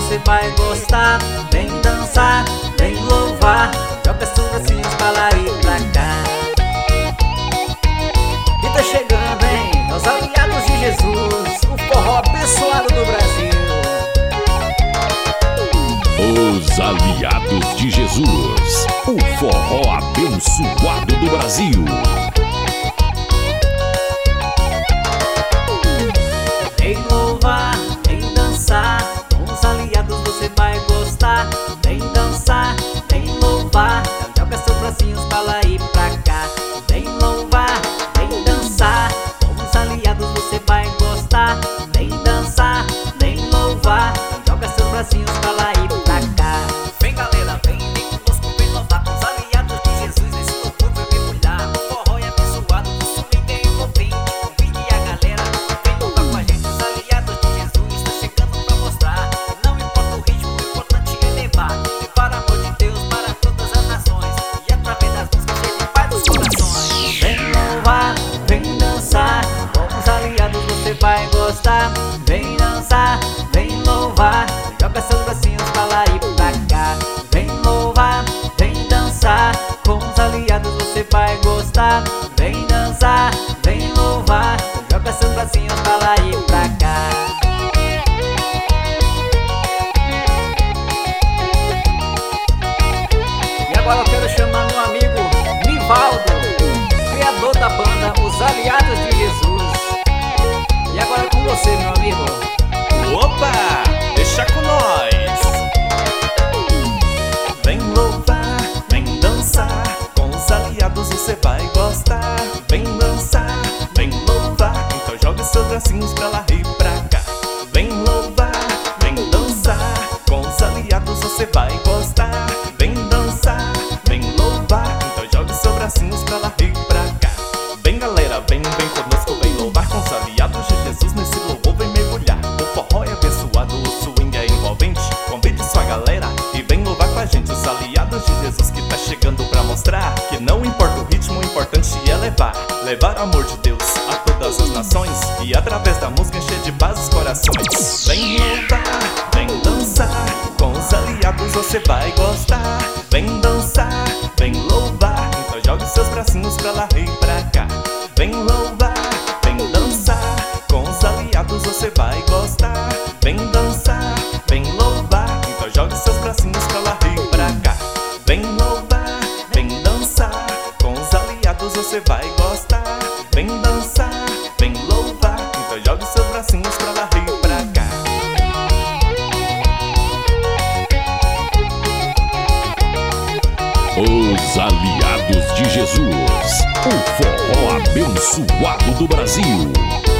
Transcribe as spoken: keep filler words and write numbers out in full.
você vai gostar. Vem dançar, vem louvar, joga seus bracinhos pra lá e pra cá. E tá chegando, hein, os aliados de Jesus, o forró abençoado do Brasil. Os aliados de Jesus, o forró abençoado do Brasil. Vem louvar, vem dançar, com os aliados você vai gostar. Vem dançar, vem louvar, joga seus bracinhos pra lá e pra cá. Vem louvar, vem dançar, com os aliados você vai gostar. Vem dançar, vem louvar, joga seus bracinhos pra lá e pra cá. Vem galera, vem, vem conosco, vem louvar, com os aliados de Jesus, esse louvor vai mergulhar. O forró é abençoado, o swing é envolvente, convide a galera, vem louvar com a gente. Os aliados de Jesus tá chegando pra mostrar, não importa o ritmo, o importante é levar. Levar amor de Deus para todas as nações, e através das músicas ele faz os corações. Vem louvar, vem dançar, com os aliados você vai gostar. Vem dançar, vem louvar, joga seus bracinhos pra lá e pra cá. Vem louvar, vem dançar, com os aliados você vai gostar. Vem dançar, vem louvar, joga seus bracinhos pra lá e pra cá. E agora eu quero chamar meu amigo Nivaldo, criador da banda Os Aliados de Jesus. E agora é com você, meu amigo. Opa, deixa com nós. Vem louvar, vem dançar, com os aliados você vai gostar. Vem dançar, vem louvar, então joga seus bracinhos pra lá e pra cá. Vem louvar, vem dançar, com os aliados você vai gostar. Vem dançar, vem louvar, então joga seus bracinhos pra lá e pra cá. Vem galera, vem, vem conosco, vem louvar, com os aliados de Jesus nesse louvor vem mergulhar. O forró é abençoado, o swing é envolvente, convide sua galera e vem louvar com a gente. Os aliados de Jesus que tá chegando pra mostrar que não importa o ritmo, o importante é levar. Levar o amor de Deus a todas as nações, e através da música encher de paz os corações. Vem louvar, vem dançar, com os aliados você vai gostar. Vem dançar, vem louvar, então joga os seus bracinhos pra lá e pra cá. Vem louvar, vem dançar, com os aliados você vai gostar. Vem dançar, vem louvar, então joga os seus bracinhos pra lá e pra cá. Vem louvar, vem dançar, com os aliados você vai gostar. Vem dançar, vem louvar, então joga os seus bracinhos pra lá e pra cá. Os aliados de Jesus, o forró abençoado do Brasil.